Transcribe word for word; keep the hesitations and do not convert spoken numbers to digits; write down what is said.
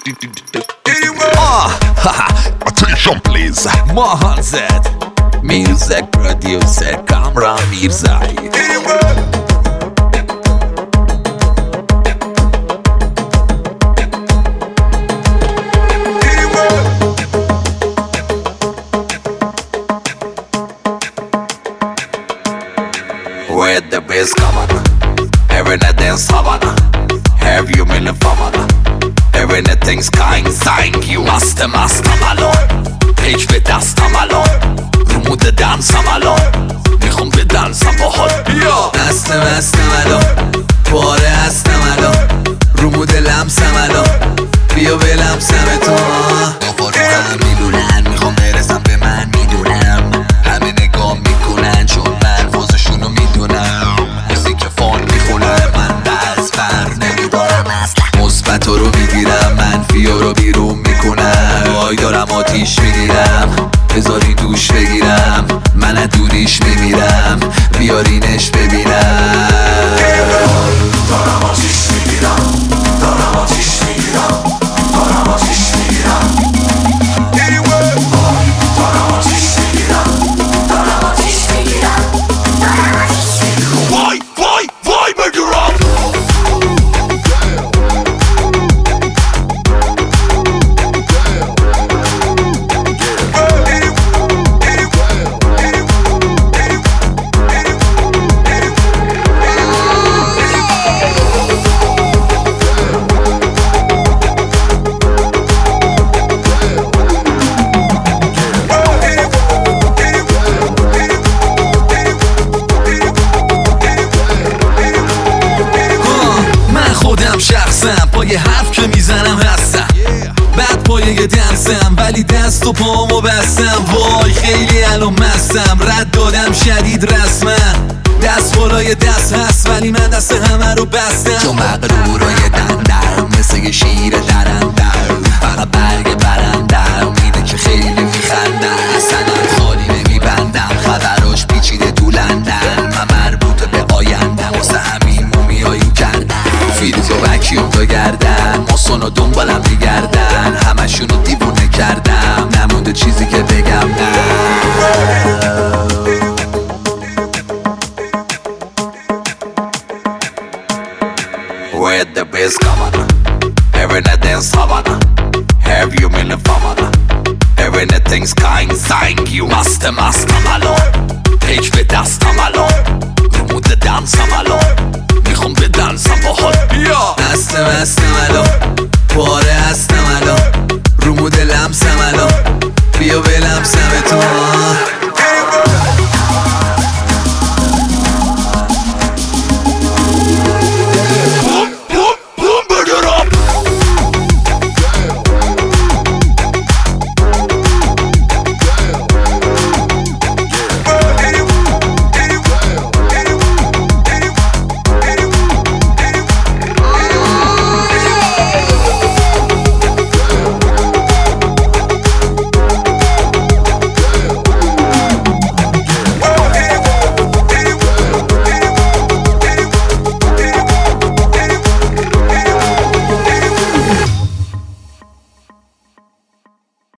Ah, attention please. Mohan Zed, music producer Kamran Mirzai. With the bass coming, every night dance Havana. Have you been a famana? Everything's kind, thank you. Master, master malon. پیک به دستم الان رو مود دنسم الان میخوام به دنسم باحال بیا دستم هستم الان پاره هستم الان رو مود لمسم الان بیا به لمسم تو بابا رو هم میلونن میخوام برسم به من میدونم همه نگاه میکنن چون من فازشونو میدونم کسی که فان میخونن من دست بر نمیدارم اصلا مثبت رو میگیرم منفی رو بیرون میکنم وای دارم آتیش میگیرم بذاری دوش بگیرم من از دوریش میمیرم بیارینش ببینم دارم آتیش میگیرم دارم آتیش میگیرم دارم آتیش میگیرم دارم آتیش میگیرم دارم آتیش میگیرم دارم آتیش میگیرم وای وای وای بگیرم شخصم پای حرف که میزنم هستم بعد پای یه دنسم ولی دست و پامو بستم وای خیلی الان مستم رد دادم شدید رسمم دست بالای دست هست ولی من دست همه رو بستم چون مغرورای دندم مثل یه شیر درندم فقط برگ برندم میده که خیلی میخندم اصلا خالی نمیبندم خبراش پیچیده تو لندن من مربوط به آیندم واسه همین مومیایی کردم فیروز و وکیوم تا گردن ماسون و دنبالم میگردن همشونو دیوونه کردم نمونده چیزی که بگم نه With the bass coming, every night dance Havana. Have you been a famana? Everything's kind, thank you. Master, master malon. پیک به دستم الان رو مود دنسم الان میخوام به دنسم باحال بیا دستم هستم الان